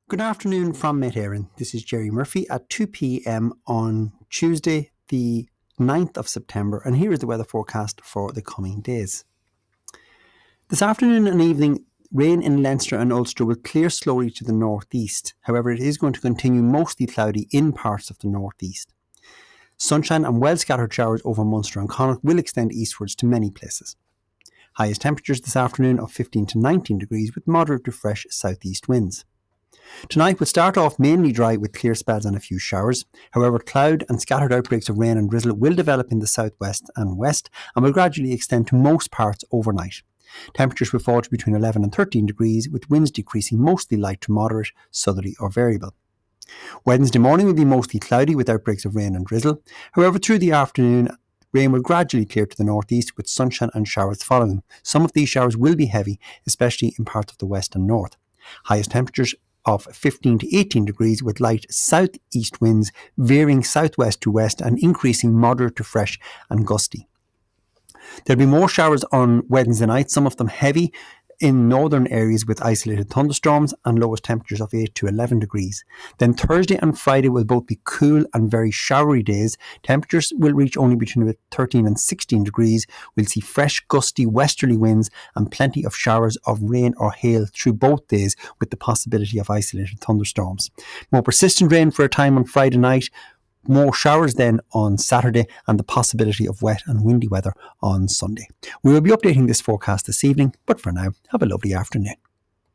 Good afternoon from Met Éireann. This is Jerry Murphy at 2 p.m. on Tuesday, the 9th of September, and here is the weather forecast for the coming days. This afternoon and evening, rain in Leinster and Ulster will clear slowly to the northeast. However, it is going to continue mostly cloudy in parts of the northeast. Sunshine and well-scattered showers over Munster and Connacht will extend eastwards to many places. Highest temperatures this afternoon of 15 to 19 degrees with moderate to fresh southeast winds. Tonight will start off mainly dry with clear spells and a few showers. However, cloud and scattered outbreaks of rain and drizzle will develop in the southwest and west and will gradually extend to most parts overnight. Temperatures will fall to between 11 and 13 degrees, with winds decreasing mostly light to moderate, southerly or variable. Wednesday morning will be mostly cloudy with outbreaks of rain and drizzle. However, through the afternoon, rain will gradually clear to the northeast with sunshine and showers following. Some of these showers will be heavy, especially in parts of the west and north. Highest temperatures of 15 to 18 degrees with light southeast winds veering southwest to west and increasing moderate to fresh and gusty. There'll be more showers on Wednesday night, some of them heavy in northern areas with isolated thunderstorms and lowest temperatures of 8 to 11 degrees. Then Thursday and Friday will both be cool and very showery days. Temperatures will reach only between 13 and 16 degrees. We'll see fresh, gusty westerly winds and plenty of showers of rain or hail through both days with the possibility of isolated thunderstorms. More persistent rain for a time on Friday night. More showers then on Saturday and the possibility of wet and windy weather on Sunday. We will be updating this forecast this evening, but for now, have a lovely afternoon.